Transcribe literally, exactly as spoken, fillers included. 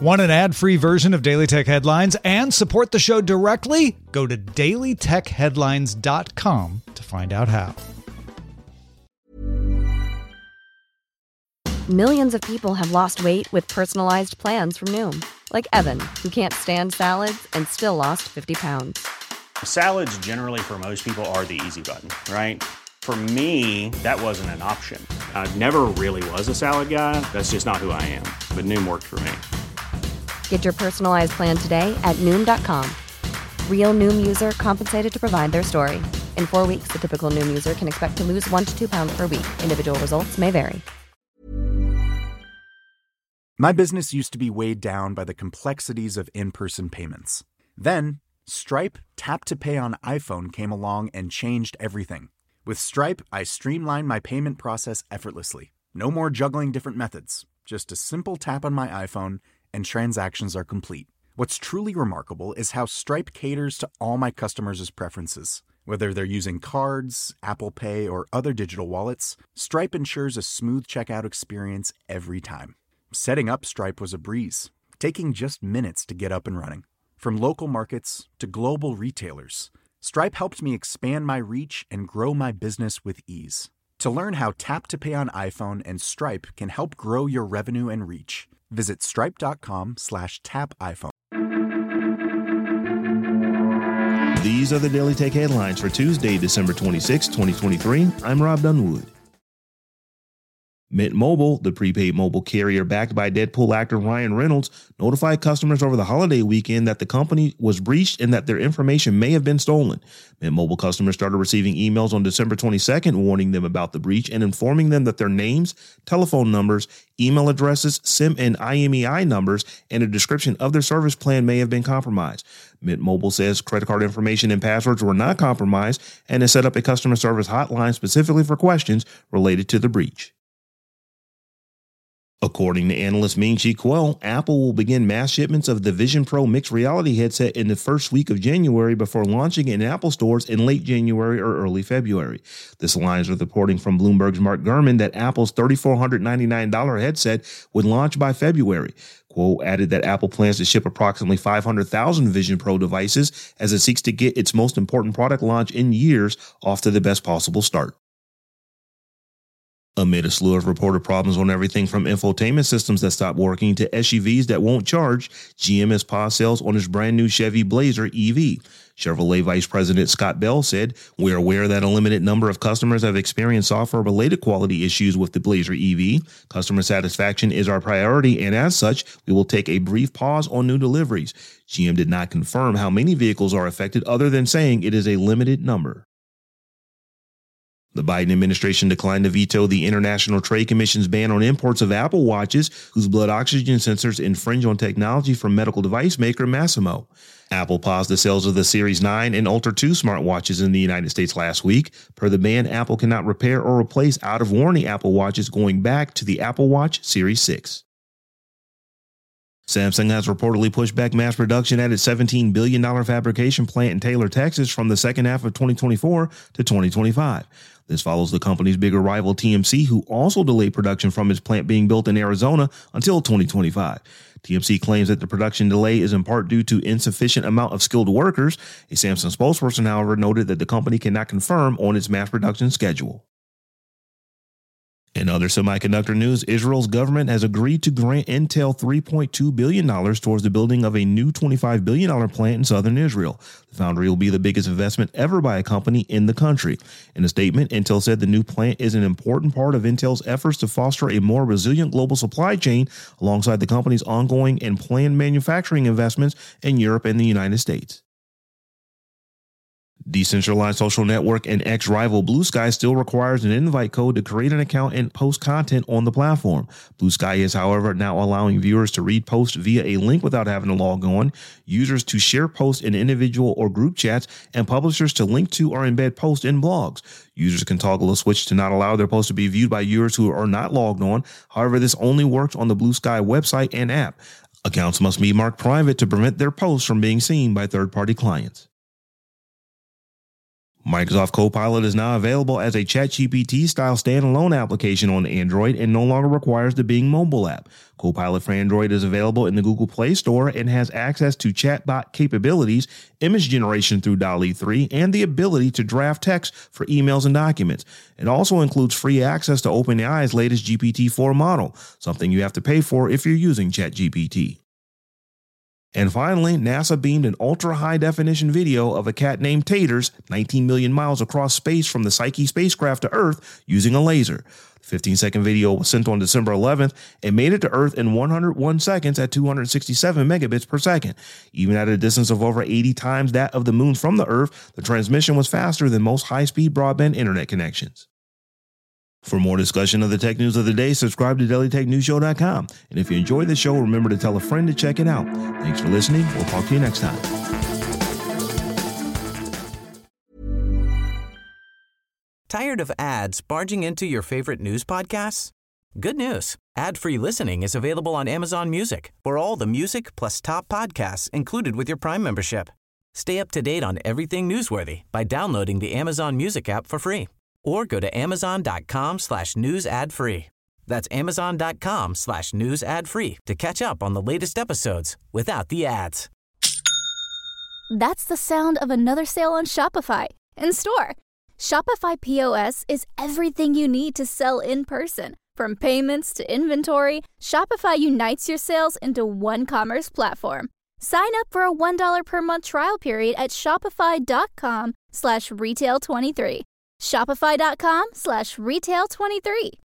Want an ad-free version of Daily Tech Headlines and support the show directly? Go to daily tech headlines dot com to find out how. Millions of people have lost weight with personalized plans from Noom. Like Evan, who can't stand salads and still lost fifty pounds. Salads generally for most people are the easy button, right? For me, that wasn't an option. I never really was a salad guy. That's just not who I am. But Noom worked for me. Get your personalized plan today at Noom dot com. Real Noom user compensated to provide their story. In four weeks, the typical Noom user can expect to lose one to two pounds per week. Individual results may vary. My business used to be weighed down by the complexities of in-person payments. Then, Stripe Tap to Pay on iPhone came along and changed everything. With Stripe, I streamlined my payment process effortlessly. No more juggling different methods. Just a simple tap on my iPhone and transactions are complete. What's truly remarkable is how Stripe caters to all my customers' preferences. Whether they're using cards, Apple Pay, or other digital wallets, Stripe ensures a smooth checkout experience every time. Setting up Stripe was a breeze, taking just minutes to get up and running. From local markets to global retailers, Stripe helped me expand my reach and grow my business with ease. To learn how Tap to Pay on iPhone and Stripe can help grow your revenue and reach, visit stripe.com slash tap iPhone. These are the Daily Tech Headlines for Tuesday, December twenty-sixth, twenty twenty-three. I'm Rob Dunwood. Mint Mobile, the prepaid mobile carrier backed by Deadpool actor Ryan Reynolds, notified customers over the holiday weekend that the company was breached and that their information may have been stolen. Mint Mobile customers started receiving emails on December twenty-second warning them about the breach and informing them that their names, telephone numbers, email addresses, SIM and I M E I numbers, and a description of their service plan may have been compromised. Mint Mobile says credit card information and passwords were not compromised and has set up a customer service hotline specifically for questions related to the breach. According to analyst Ming-Chi Kuo, Apple will begin mass shipments of the Vision Pro mixed reality headset in the first week of January before launching it in Apple stores in late January or early February. This aligns with reporting from Bloomberg's Mark Gurman that Apple's three thousand four hundred ninety-nine dollars headset would launch by February. Kuo added that Apple plans to ship approximately five hundred thousand Vision Pro devices as it seeks to get its most important product launch in years off to the best possible start. Amid a slew of reported problems on everything from infotainment systems that stopped working to S U Vs that won't charge, G M has paused sales on its brand new Chevy Blazer E V. Chevrolet Vice President Scott Bell said, "We're aware that a limited number of customers have experienced software-related quality issues with the Blazer E V. Customer satisfaction is our priority, and as such, we will take a brief pause on new deliveries." G M did not confirm how many vehicles are affected other than saying it is a limited number. The Biden administration declined to veto the International Trade Commission's ban on imports of Apple Watches whose blood oxygen sensors infringe on technology from medical device maker Masimo. Apple paused the sales of the Series nine and Ultra two smartwatches in the United States last week. Per the ban, Apple cannot repair or replace out-of-warranty Apple Watches going back to the Apple Watch Series six. Samsung has reportedly pushed back mass production at its seventeen billion dollars fabrication plant in Taylor, Texas from the second half of twenty twenty-four to twenty twenty-five. This follows the company's bigger rival T M C, who also delayed production from its plant being built in Arizona until twenty twenty-five. T M C claims that the production delay is in part due to insufficient amount of skilled workers. A Samsung spokesperson, however, noted that the company cannot confirm on its mass production schedule. In other semiconductor news, Israel's government has agreed to grant Intel three point two billion dollars towards the building of a new twenty-five billion dollars plant in southern Israel. The foundry will be the biggest investment ever by a company in the country. In a statement, Intel said the new plant is an important part of Intel's efforts to foster a more resilient global supply chain alongside the company's ongoing and planned manufacturing investments in Europe and the United States. Decentralized social network and ex-rival Blue Sky still requires an invite code to create an account and post content on the platform. Blue Sky is, however, now allowing viewers to read posts via a link without having to log on, users to share posts in individual or group chats, and publishers to link to or embed posts in blogs. Users can toggle a switch to not allow their posts to be viewed by viewers who are not logged on. However, this only works on the Blue Sky website and app. Accounts must be marked private to prevent their posts from being seen by third-party clients. Microsoft Copilot is now available as a ChatGPT-style standalone application on Android and no longer requires the Bing mobile app. Copilot for Android is available in the Google Play Store and has access to chatbot capabilities, image generation through DALL-E three, and the ability to draft text for emails and documents. It also includes free access to OpenAI's latest G P T four model, something you have to pay for if you're using ChatGPT. And finally, NASA beamed an ultra-high-definition video of a cat named Taters nineteen million miles across space from the Psyche spacecraft to Earth using a laser. The fifteen-second video was sent on December eleventh and made it to Earth in one hundred one seconds at two hundred sixty-seven megabits per second. Even at a distance of over eighty times that of the moon from the Earth, the transmission was faster than most high-speed broadband internet connections. For more discussion of the tech news of the day, subscribe to daily tech news show dot com. And if you enjoyed the show, remember to tell a friend to check it out. Thanks for listening. We'll talk to you next time. Tired of ads barging into your favorite news podcasts? Good news. Ad-free listening is available on Amazon Music for all the music plus top podcasts included with your Prime membership. Stay up to date on everything newsworthy by downloading the Amazon Music app for free. Or go to amazon.com slash news ad free. That's amazon.com slash news ad free to catch up on the latest episodes without the ads. That's the sound of another sale on Shopify in store. Shopify P O S is everything you need to sell in person. From payments to inventory, Shopify unites your sales into one commerce platform. Sign up for a one dollar per month trial period at shopify.com slash retail23. Shopify.com slash retail23.